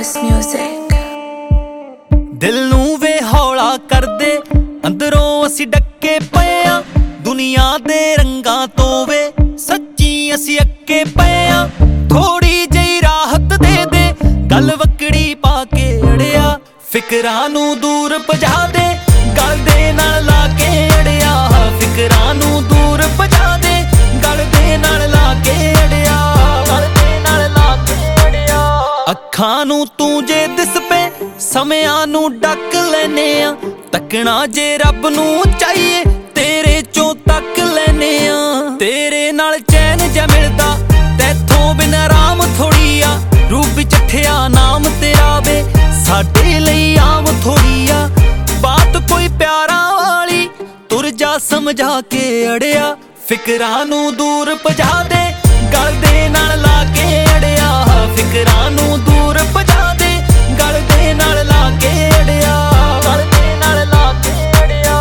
Marvelous music। दिल नू वे हौला कर दे अंदरों असी डके पए आ दुनिया दे रंगां तो वे सच्ची असी अके पए आ थोड़ी जही राहत दे दे गल वकड़ी पा के अड़िया फिकरां नू दूर भजा दे गल दे नाल ला के अड़िया फिकरां नू दूर भजा दे गल दे नाल ला के अड़िया गल दे नाल ला के अड़िया अखां नू तू जे दिस पे ਸਮਿਆਂ ਨੂੰ ਡੱਕ ਲੈਨੇ ਆ ਤੱਕਣਾ ਜੇ ਰੱਬ ਨੂੰ ਚਾਹੀਏ ਤੇਰੇ ਚੋਂ ਤੱਕ ਲੈਨੇ ਆ ਤੇਰੇ ਨਾਲ ਚੈਨ ਜਾ ਮਿਲਦਾ ਤੈਥੋਂ ਬਿਨ ਆਰਾਮ ਥੋੜੀ ਆ ਰੂਪ ਚੱਠਿਆ ਨਾਮ ਤੇਰਾ ਵੇ ਸਾਡੇ ਲਈ ਆਮ ਥੋੜੀ ਆ ਬਾਤ ਕੋਈ ਪਿਆਰਾਂ ਵਾਲੀ ਤੁਰ ਜਾ ਸਮਝਾ ਕੇ ਅੜਿਆ ਫਿਕਰਾਂ ਨੂੰ ਦੂਰ ਭਜਾ ਦੇ ਗਲ ਦੇ ਨਾਲ ਲਾ ਕੇ ਅੜਿਆ ਫਿਕਰਾਂ ਨੂੰ ਦੂਰ ਭਜਾ ਦੇ गल दे नाल ला के अड़िया गल दे नाल ला के अड़िया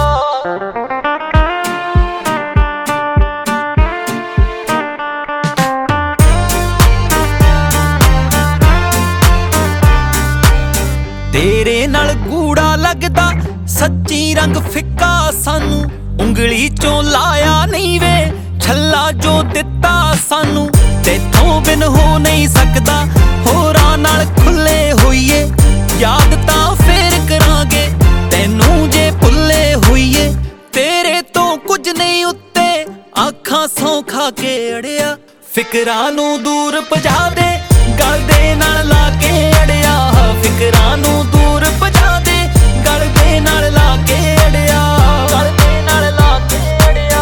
तेरे नाल कूड़ा लगदा सच्ची रंग फिक्का सानू उंगली चों लाया नहीं वे छल्ला जो दिता सानू तेथों बिन हो नहीं सकदा होरां नाल खुले होइए याद तां फेर करांगे तैनू जे भुल्ले होइए तेरे तो कुछ नहीं उत्ते आखां सौं खा के अड़िया फिकरां नू दूर भजा दे गल दे नाल ला के अड़िया फिकरां नू दूर भजा दे गल दे नाल ला के अड़िया गल दे नाल ला के अड़िया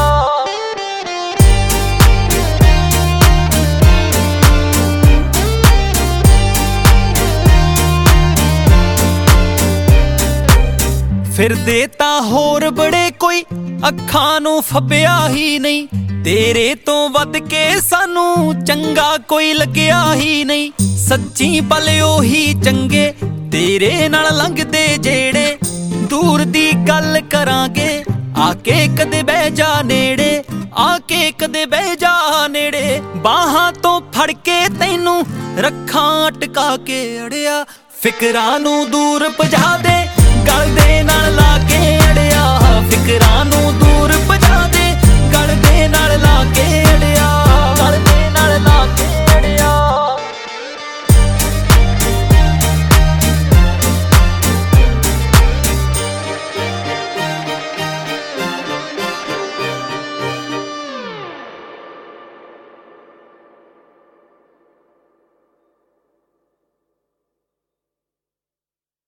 फिरदे तां होर बड़े कोई अखां नू फब्बिया ही नहीं तेरे तो वध के सानू चंगा कोई लग्या ही नहीं सच्ची पल ओही चंगे तेरे नाल लंघदे जेड़े दूर दी गल करांगे आके कदे बह जा नेड़े आके कदे बह जा नेड़े बाहां तो फड़ के तैनू रखां अटका के अड़िया फिकरां नू दूर भजा दे गल दे नाल ला के अड़िया फिकरां नू